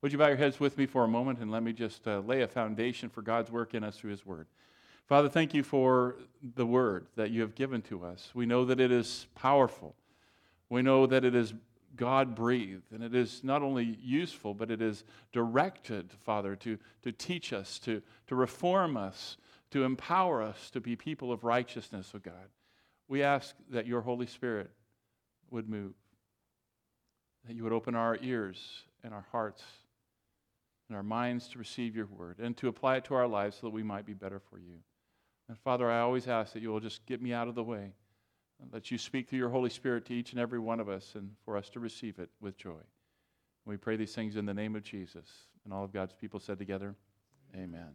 Would you bow your heads with me for a moment and let me just lay a foundation for God's work in us through His Word. Father, thank you for the Word that you have given to us. We know that it is powerful. We know that it is God-breathed, and it is not only useful, but it is directed, Father, to teach us, to reform us, to empower us to be people of righteousness, oh God. We ask that your Holy Spirit would move, that you would open our ears and our hearts and our minds to receive your word and to apply it to our lives so that we might be better for you. And Father, I always ask that you will just get me out of the way and let you speak through your Holy Spirit to each and every one of us and for us to receive it with joy. We pray these things in the name of Jesus. And all of God's people said together, amen.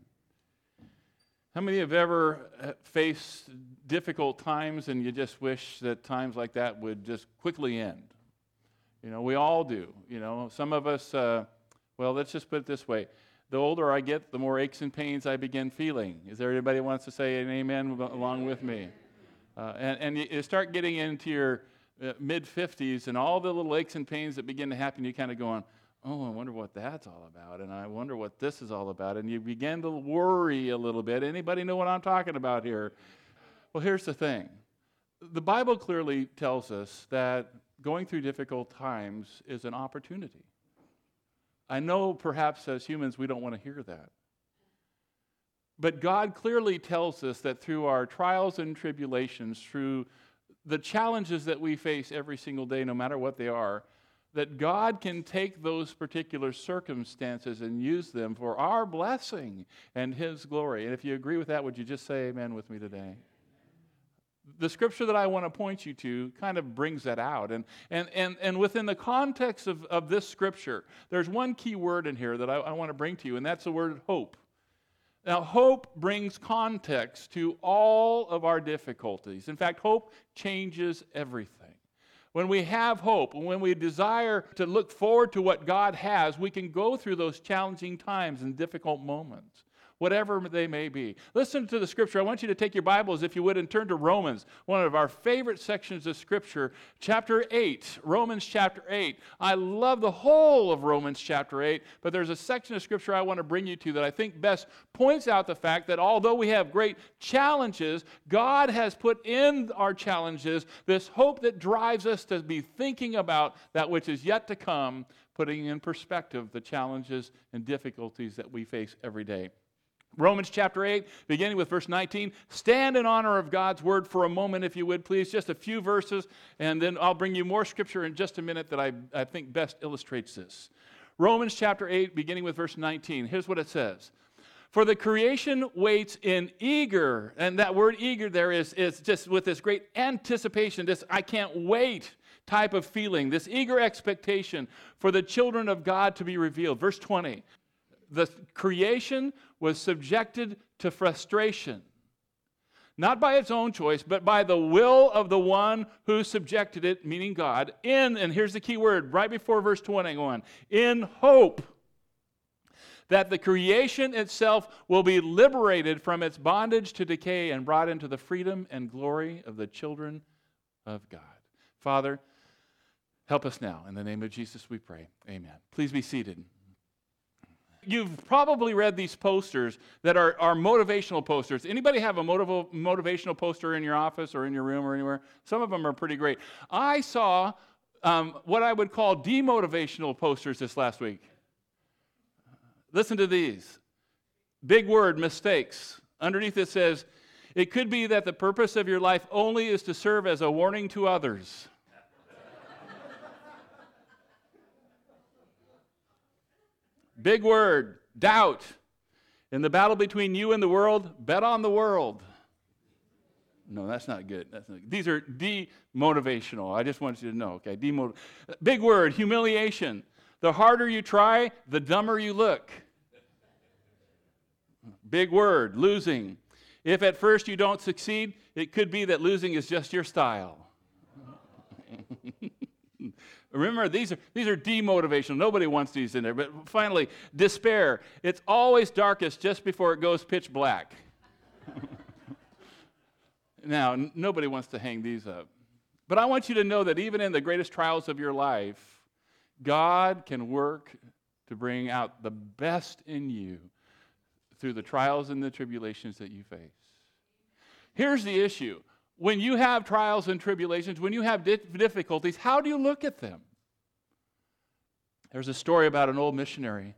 How many have ever faced difficult times and you just wish that times like that would just quickly end? You know, we all do. You know, some of us... Well, let's just put it this way. The older I get, the more aches and pains I begin feeling. Is there anybody who wants to say an amen along with me? And you start getting into your mid-50s, and all the little aches and pains that begin to happen, you kind of going, oh, I wonder what that's all about, and I wonder what this is all about. And you begin to worry a little bit. Anybody know what I'm talking about here? Well, here's the thing. The Bible clearly tells us that going through difficult times is an opportunity. I know perhaps as humans we don't want to hear that. But God clearly tells us that through our trials and tribulations, through the challenges that we face every single day, no matter what they are, that God can take those particular circumstances and use them for our blessing and His glory. And if you agree with that, would you just say amen with me today? The scripture that I want to point you to kind of brings that out. And within the context of this scripture, there's one key word in here that I want to bring to you, and that's the word hope. Now, hope brings context to all of our difficulties. In fact, hope changes everything. When we have hope, and when we desire to look forward to what God has, we can go through those challenging times and difficult moments, whatever they may be. Listen to the scripture. I want you to take your Bibles, if you would, and turn to Romans, one of our favorite sections of scripture, chapter 8, Romans chapter 8. I love the whole of Romans chapter 8, but there's a section of scripture I want to bring you to that I think best points out the fact that although we have great challenges, God has put in our challenges this hope that drives us to be thinking about that which is yet to come, putting in perspective the challenges and difficulties that we face every day. Romans chapter 8, beginning with verse 19. Stand in honor of God's word for a moment, if you would, please. Just a few verses, and then I'll bring you more scripture in just a minute that I think best illustrates this. Romans chapter 8, beginning with verse 19. Here's what it says. For the creation waits in eager, and that word eager there is just with this great anticipation, this I can't wait type of feeling, this eager expectation for the children of God to be revealed. Verse 20. The creation was subjected to frustration, not by its own choice, but by the will of the one who subjected it, meaning God, and here's the key word, right before verse 21, in hope that the creation itself will be liberated from its bondage to decay and brought into the freedom and glory of the children of God. Father, help us now. In the name of Jesus we pray. Amen. Please be seated. You've probably read these posters that are motivational posters. Anybody have a motivational poster in your office or in your room or anywhere? Some of them are pretty great. I saw what I would call demotivational posters this last week. Listen to these. Big word, mistakes. Underneath it says, it could be that the purpose of your life only is to serve as a warning to others. Big word, doubt. In the battle between you and the world, bet on the world. No, that's not good. These are demotivational. I just want you to know, okay? Big word, humiliation. The harder you try, the dumber you look. Big word, losing. If at first you don't succeed, it could be that losing is just your style. Remember, these are demotivational. Nobody wants these in there. But finally, despair. It's always darkest just before it goes pitch black. Now, nobody wants to hang these up. But I want you to know that even in the greatest trials of your life, God can work to bring out the best in you through the trials and the tribulations that you face. Here's the issue. When you have trials and tribulations, when you have difficulties, how do you look at them? There's a story about an old missionary.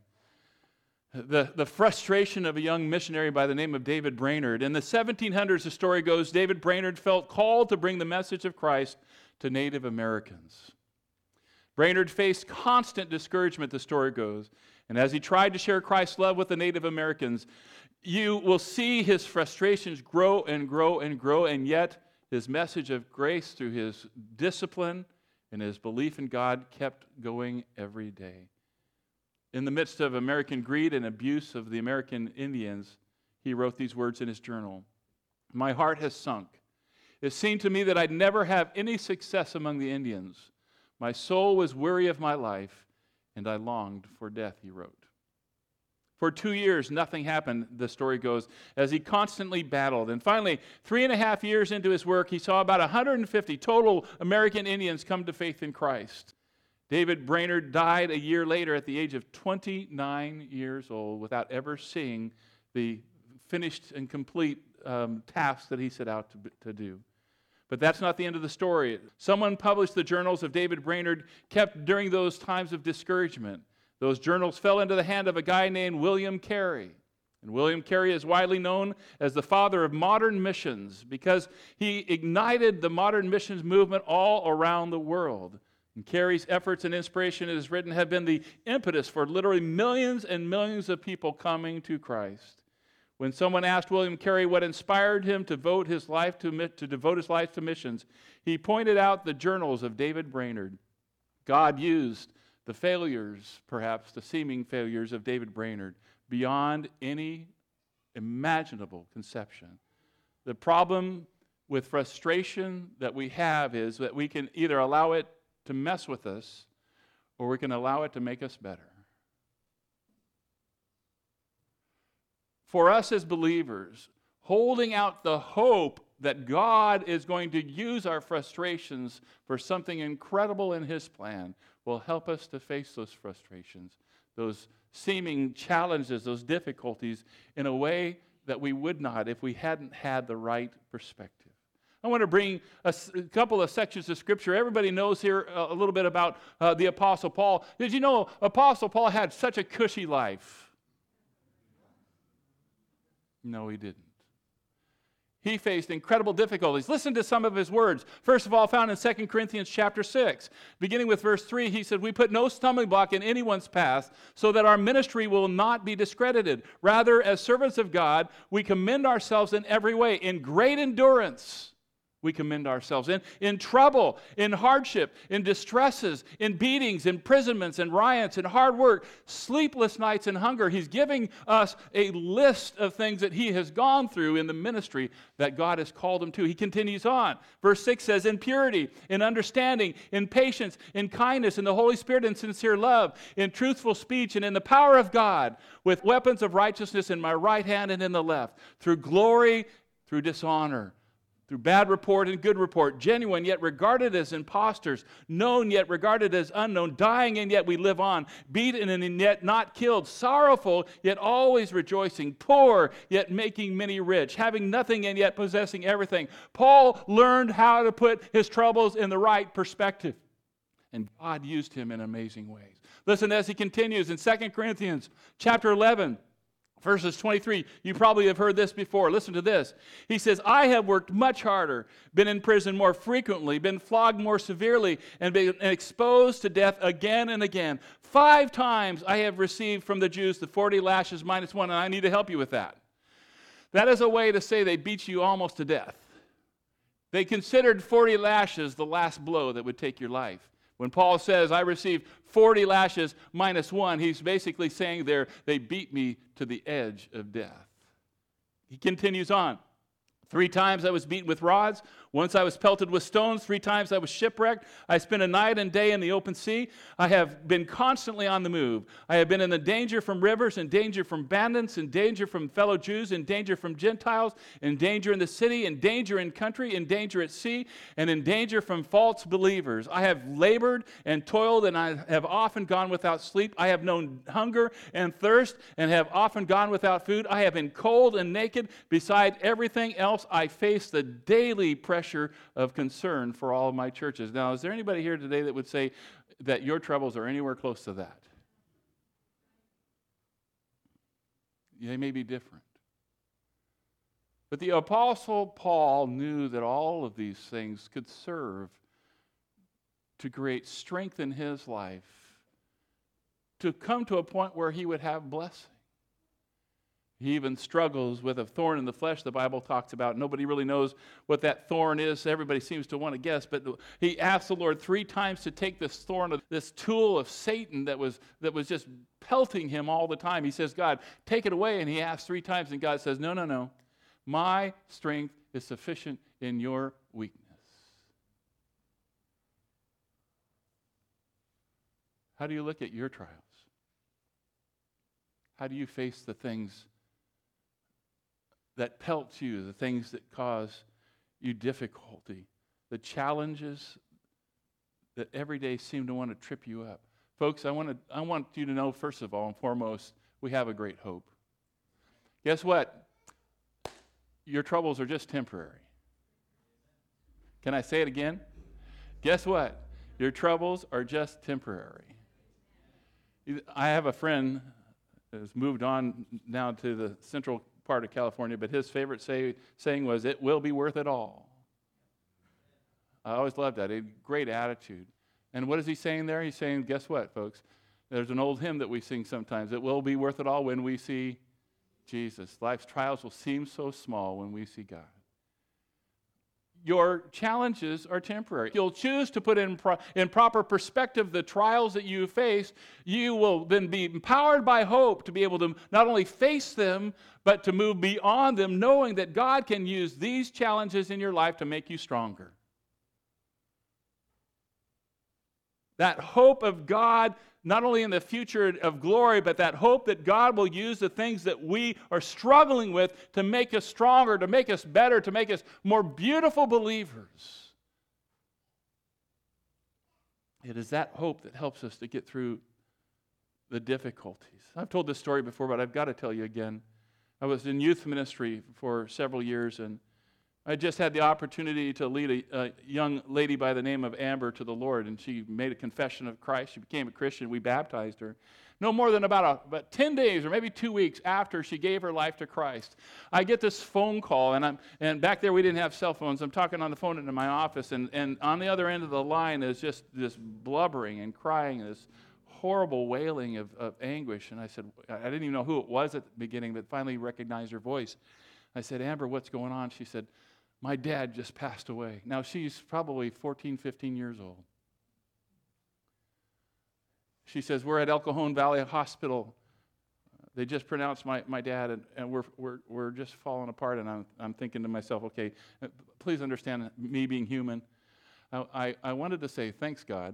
The frustration of a young missionary by the name of David Brainerd. In the 1700s, the story goes, David Brainerd felt called to bring the message of Christ to Native Americans. Brainerd faced constant discouragement, the story goes, and as he tried to share Christ's love with the Native Americans, you will see his frustrations grow and grow and grow, and yet his message of grace through his discipline and his belief in God kept going every day. In the midst of American greed and abuse of the American Indians, he wrote these words in his journal. My heart has sunk. It seemed to me that I'd never have any success among the Indians. My soul was weary of my life, and I longed for death, he wrote. For 2 years, nothing happened, the story goes, as he constantly battled. And finally, 3.5 years into his work, he saw about 150 total American Indians come to faith in Christ. David Brainerd died a year later at the age of 29 years old without ever seeing the finished and complete task that he set out to do. But that's not the end of the story. Someone published the journals of David Brainerd kept during those times of discouragement. Those journals fell into the hand of a guy named William Carey. And William Carey is widely known as the father of modern missions because he ignited the modern missions movement all around the world. And Carey's efforts and inspiration, it is written, have been the impetus for literally millions and millions of people coming to Christ. When someone asked William Carey what inspired him to devote his life to missions, he pointed out the journals of David Brainerd. God used the failures, perhaps the seeming failures of David Brainerd, beyond any imaginable conception. The problem with frustration that we have is that we can either allow it to mess with us or we can allow it to make us better. For us as believers, holding out the hope that God is going to use our frustrations for something incredible in His plan will help us to face those frustrations, those seeming challenges, those difficulties in a way that we would not if we hadn't had the right perspective. I want to bring a couple of sections of Scripture. Everybody knows here a little bit about the Apostle Paul. Did you know Apostle Paul had such a cushy life? No, he didn't. He faced incredible difficulties. Listen to some of his words. First of all, found in 2 Corinthians chapter 6. Beginning with verse 3, he said, "We put no stumbling block in anyone's path, so that our ministry will not be discredited. Rather, as servants of God, we commend ourselves in every way. In great endurance, we commend ourselves. In trouble, in hardship, in distresses, in beatings, imprisonments, and riots, in hard work, sleepless nights, and hunger." He's giving us a list of things that he has gone through in the ministry that God has called him to. He continues on. Verse 6 says, "In purity, in understanding, in patience, in kindness, in the Holy Spirit, in sincere love, in truthful speech, and in the power of God, with weapons of righteousness in my right hand and in the left, through glory, through dishonor, through bad report and good report, genuine yet regarded as impostors, known yet regarded as unknown, dying and yet we live on, beaten and yet not killed, sorrowful yet always rejoicing, poor yet making many rich, having nothing and yet possessing everything." Paul learned how to put his troubles in the right perspective, and God used him in amazing ways. Listen as he continues in 2 Corinthians chapter 11. Verses 23, you probably have heard this before. Listen to this. He says, "I have worked much harder, been in prison more frequently, been flogged more severely, and been exposed to death again and again. 5 times I have received from the Jews the 40 lashes minus 1, and I need to help you with that." That is a way to say they beat you almost to death. They considered 40 lashes the last blow that would take your life. When Paul says, "I received 40 lashes minus 1, he's basically saying there, they beat me to the edge of death. He continues on. 3 times I was beaten with rods. Once I was pelted with stones. 3 times I was shipwrecked. I spent a night and day in the open sea. I have been constantly on the move. I have been in the danger from rivers, in danger from bandits, in danger from fellow Jews, in danger from Gentiles, in danger in the city, in danger in country, in danger at sea, and in danger from false believers. I have labored and toiled, and I have often gone without sleep. I have known hunger and thirst, and have often gone without food. I have been cold and naked. Beside everything else, I face the daily pressure of concern for all of my churches. Now, is there anybody here today that would say that your troubles are anywhere close to that? They may be different. But the Apostle Paul knew that all of these things could serve to create strength in his life, to come to a point where he would have blessing. He even struggles with a thorn in the flesh the Bible talks about. Nobody really knows what that thorn is. Everybody seems to want to guess. But he asked the Lord 3 times to take this thorn, this tool of Satan that was just pelting him all the time. He says, God, take it away. And he asked 3 times, and God says, no, no, no. My strength is sufficient in your weakness. How do you look at your trials? How do you face the things that pelt you, the things that cause you difficulty, the challenges that every day seem to want to trip you up? Folks, I want you to know, first of all and foremost, we have a great hope. Guess what? Your troubles are just temporary. Can I say it again? Guess what? Your troubles are just temporary. I have a friend who's moved on now to the central part of California, but his favorite saying was, "It will be worth it all." I always loved that. He had a great attitude. And what is he saying there? He's saying, guess what, folks? There's an old hymn that we sing sometimes. It will be worth it all when we see Jesus. Life's trials will seem so small when we see God. Your challenges are temporary. You'll choose to put in proper perspective the trials that you face. You will then be empowered by hope to be able to not only face them, but to move beyond them, knowing that God can use these challenges in your life to make you stronger. That hope of God, not only in the future of glory, but that hope that God will use the things that we are struggling with to make us stronger, to make us better, to make us more beautiful believers. It is that hope that helps us to get through the difficulties. I've told this story before, but I've got to tell you again. I was in youth ministry for several years, and I just had the opportunity to lead a young lady by the name of Amber to the Lord, and she made a confession of Christ. She became a Christian. We baptized her. No more than about 10 days or maybe 2 weeks after she gave her life to Christ, I get this phone call, and back there we didn't have cell phones. I'm talking on the phone in my office, and on the other end of the line is just this blubbering and crying, this horrible wailing of anguish. And I said, I didn't even know who it was at the beginning, but finally recognized her voice. I said, Amber, what's going on? She said, my dad just passed away. Now, she's probably 14, 15 years old. She says, we're at El Cajon Valley Hospital. They just pronounced my dad, and we're just falling apart. And I'm thinking to myself, okay, please understand me being human. I wanted to say, thanks, God.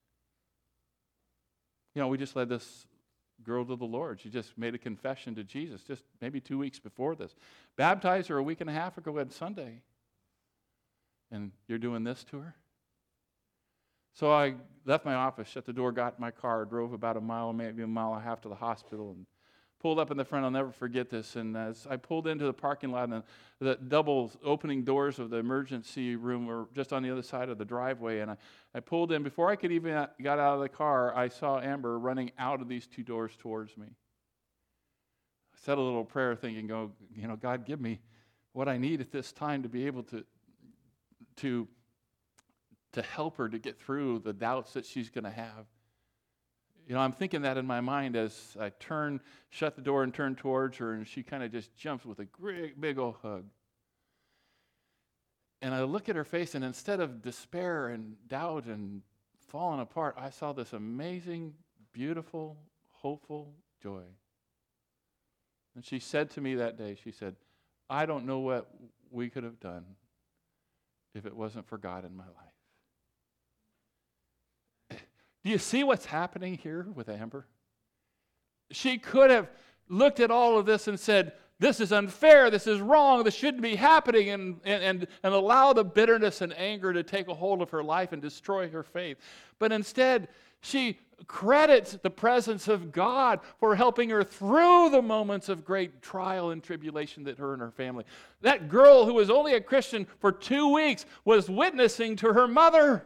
You know, we just led this girl to the Lord. She just made a confession to Jesus just maybe 2 weeks before this. Baptized her a week and a half ago on Sunday. And you're doing this to her? So I left my office, shut the door, got in my car, drove about a mile, maybe a mile and a half to the hospital, and pulled up in the front. I'll never forget this. And as I pulled into the parking lot, and the double opening doors of the emergency room were just on the other side of the driveway. And I pulled in. Before I could even got out of the car, I saw Amber running out of these 2 doors towards me. I said a little prayer thinking, God, give me what I need at this time to be able to help her to get through the doubts that she's going to have. I'm thinking that in my mind as I shut the door and turn towards her, and she kind of just jumps with a great big old hug. And I look at her face, and instead of despair and doubt and falling apart, I saw this amazing, beautiful, hopeful joy. And she said to me that day, she said, I don't know what we could have done. if it wasn't for God in my life. Do you see what's happening here with Amber? She could have looked at all of this and said, this is unfair, this is wrong, this shouldn't be happening, and allow the bitterness and anger to take a hold of her life and destroy her faith. But instead, she credits the presence of God for helping her through the moments of great trial and tribulation that her and her family. That girl who was only a Christian for 2 weeks was witnessing to her mother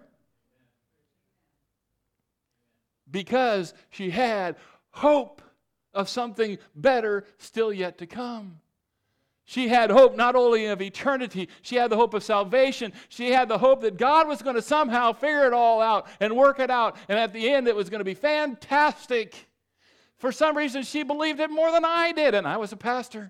because she had hope of something better still yet to come. She had hope not only of eternity, she had the hope of salvation. She had the hope that God was going to somehow figure it all out and work it out. And at the end, it was going to be fantastic. For some reason, she believed it more than I did, and I was a pastor.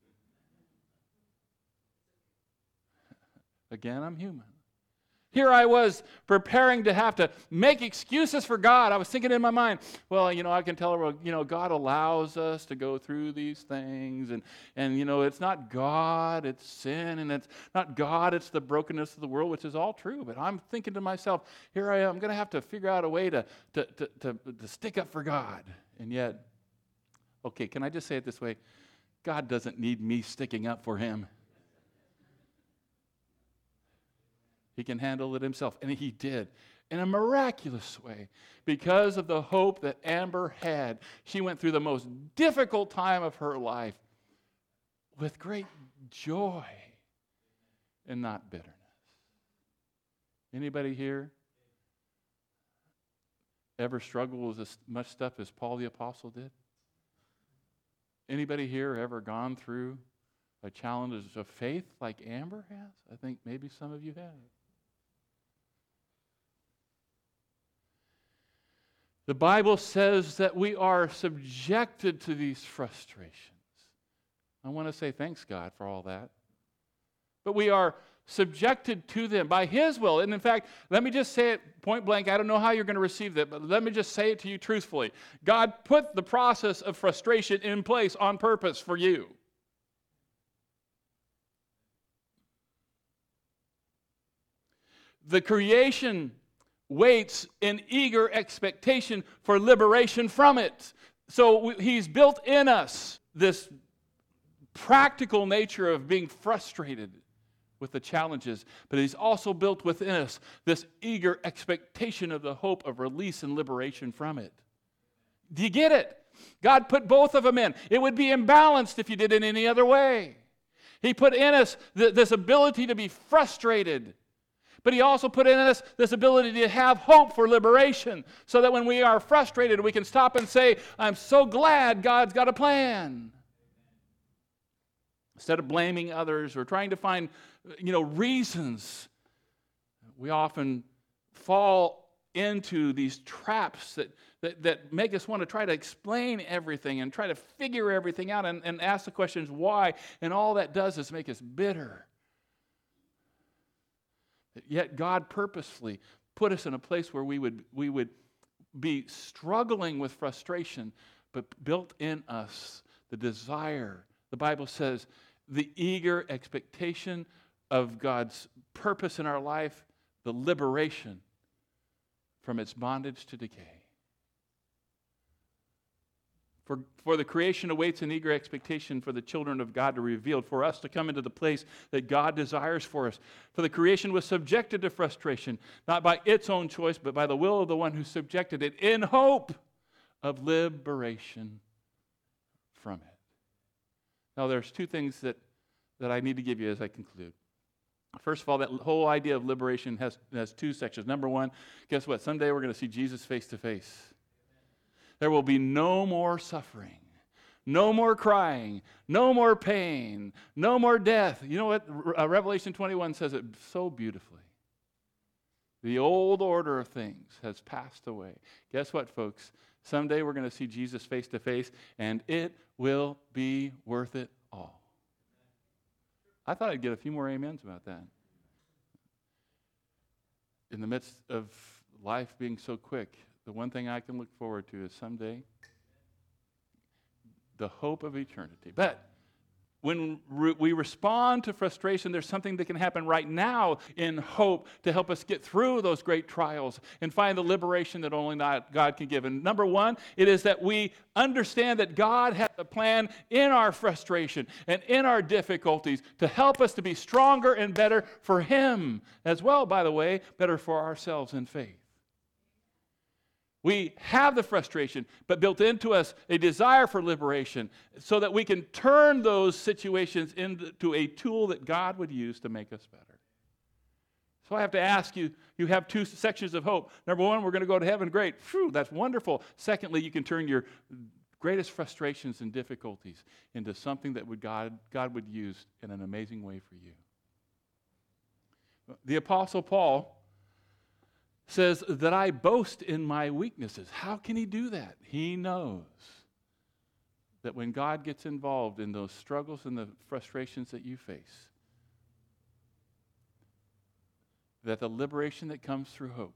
Again, I'm human. Here I was preparing to have to make excuses for God. I was thinking in my mind, well, I can tell her, well, God allows us to go through these things. And it's not God, it's sin. And it's not God, it's the brokenness of the world, which is all true. But I'm thinking to myself, here I am, I'm going to have to figure out a way to stick up for God. And yet, okay, can I just say it this way? God doesn't need me sticking up for him. He can handle it himself. And he did in a miraculous way. Because of the hope that Amber had, she went through the most difficult time of her life with great joy and not bitterness. Anybody here ever struggle with as much stuff as Paul the Apostle did? Anybody here ever gone through a challenge of faith like Amber has? I think maybe some of you have. The Bible says that we are subjected to these frustrations. I want to say thanks, God, for all that. But we are subjected to them by his will. And in fact, let me just say it point blank. I don't know how you're going to receive that, but let me just say it to you truthfully. God put the process of frustration in place on purpose for you. The creation waits in eager expectation for liberation from it. So he's built in us this practical nature of being frustrated with the challenges, but he's also built within us this eager expectation of the hope of release and liberation from it. Do you get it? God put both of them in. It would be imbalanced if you did it any other way. He put in us this ability to be frustrated. But he also put in us this ability to have hope for liberation so that when we are frustrated, we can stop and say, I'm so glad God's got a plan. Instead of blaming others or trying to find, reasons, we often fall into these traps that make us want to try to explain everything and try to figure everything out and ask the questions why. And all that does is make us bitter. Yet God purposefully put us in a place where we would be struggling with frustration, but built in us the desire. The Bible says the eager expectation of God's purpose in our life, the liberation from its bondage to decay. For the creation awaits an eager expectation for the children of God to be revealed, for us to come into the place that God desires for us. For the creation was subjected to frustration, not by its own choice, but by the will of the one who subjected it, in hope of liberation from it. Now, there's two things that I need to give you as I conclude. First of all, that whole idea of liberation has two sections. Number one, guess what? Someday we're going to see Jesus face to face. There will be no more suffering, no more crying, no more pain, no more death. You know what? Revelation 21 says it so beautifully. The old order of things has passed away. Guess what, folks? Someday we're going to see Jesus face to face, and it will be worth it all. I thought I'd get a few more amens about that. In the midst of life being so quick, the one thing I can look forward to is someday the hope of eternity. But When we respond to frustration, there's something that can happen right now in hope to help us get through those great trials and find the liberation that only God can give. And number one, it is that we understand that God has a plan in our frustration and in our difficulties to help us to be stronger and better for Him as well, by the way, better for ourselves in faith. We have the frustration, but built into us a desire for liberation so that we can turn those situations into a tool that God would use to make us better. So I have to ask you, you have two sections of hope. Number one, we're going to go to heaven. Great. Phew, that's wonderful. Secondly, you can turn your greatest frustrations and difficulties into something that God would use in an amazing way for you. The Apostle Paul says that I boast in my weaknesses. How can he do that? He knows that when God gets involved in those struggles and the frustrations that you face, that the liberation that comes through hope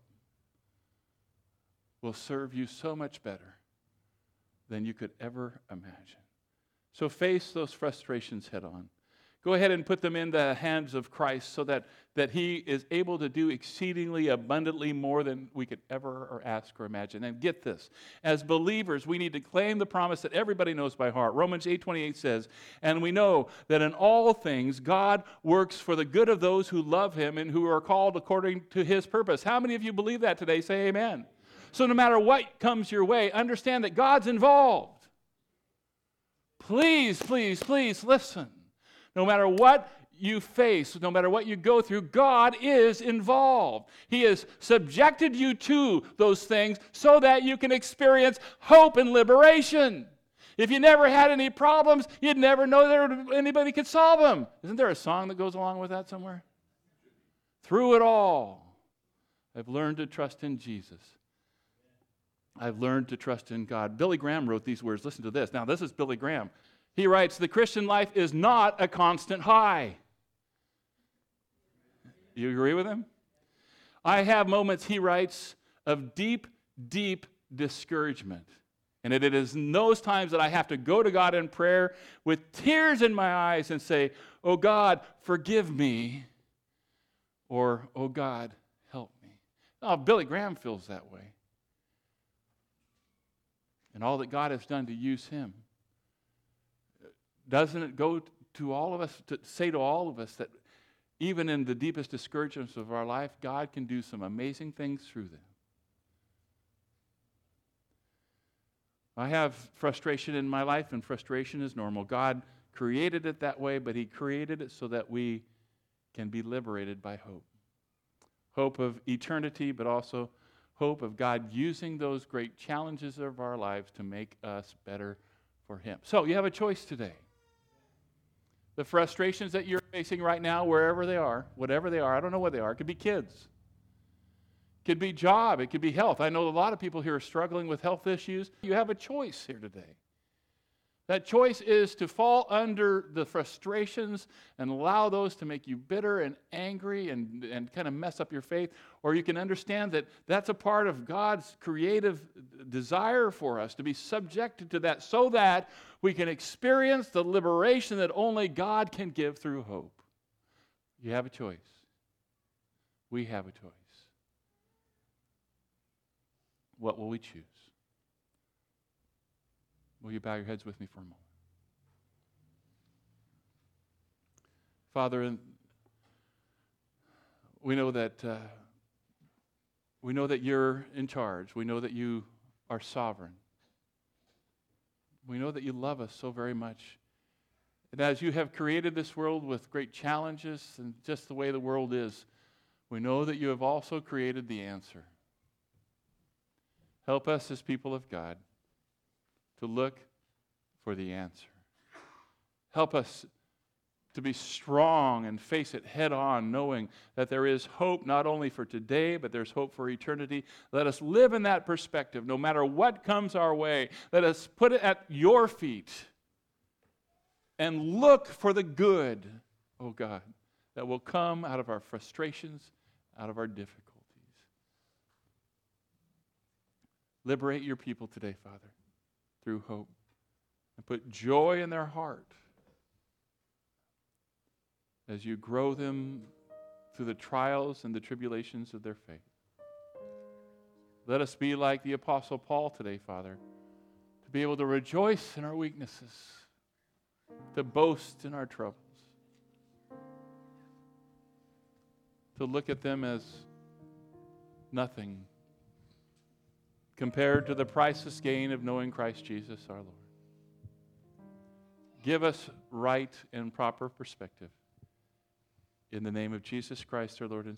will serve you so much better than you could ever imagine. So face those frustrations head on. Go ahead and put them in the hands of Christ so that He is able to do exceedingly abundantly more than we could ever or ask or imagine. And get this, as believers, we need to claim the promise that everybody knows by heart. Romans 8:28 says, and we know that in all things God works for the good of those who love Him and who are called according to His purpose. How many of you believe that today? Say amen. So no matter what comes your way, understand that God's involved. Please, please, please listen. No matter what you face, no matter what you go through, God is involved. He has subjected you to those things so that you can experience hope and liberation. If you never had any problems, you'd never know that anybody could solve them. Isn't there a song that goes along with that somewhere? Through it all, I've learned to trust in Jesus. I've learned to trust in God. Billy Graham wrote these words. Listen to this. Now, this is Billy Graham. He writes, the Christian life is not a constant high. You agree with him? I have moments, he writes, of deep, deep discouragement. And it is in those times that I have to go to God in prayer with tears in my eyes and say, oh God, forgive me, or oh God, help me. Oh, Billy Graham feels that way. And all that God has done to use him. Doesn't it go to all of us, to say to all of us that even in the deepest discouragements of our life, God can do some amazing things through them? I have frustration in my life, and frustration is normal. God created it that way, but He created it so that we can be liberated by hope. Hope of eternity, but also hope of God using those great challenges of our lives to make us better for Him. So you have a choice today. The frustrations that you're facing right now, wherever they are, whatever they are, I don't know what they are. It could be kids. It could be job. It could be health. I know a lot of people here are struggling with health issues. You have a choice here today. That choice is to fall under the frustrations and allow those to make you bitter and angry and kind of mess up your faith. Or you can understand that that's a part of God's creative desire for us to be subjected to that so that we can experience the liberation that only God can give through hope. You have a choice. We have a choice. What will we choose? Will you bow your heads with me for a moment? Father, we know that you're in charge. We know that you are sovereign. We know that you love us so very much. And as you have created this world with great challenges and just the way the world is, we know that you have also created the answer. Help us as people of God to look for the answer. Help us to be strong and face it head on, knowing that there is hope not only for today, but there's hope for eternity. Let us live in that perspective, no matter what comes our way. Let us put it at your feet and look for the good, oh God, that will come out of our frustrations, out of our difficulties. Liberate your people today, Father, through hope. And put joy in their heart as you grow them through the trials and the tribulations of their faith. Let us be like the Apostle Paul today, Father, to be able to rejoice in our weaknesses, to boast in our troubles, to look at them as nothing compared to the priceless gain of knowing Christ Jesus our Lord. Give us right and proper perspective. In the name of Jesus Christ, our Lord and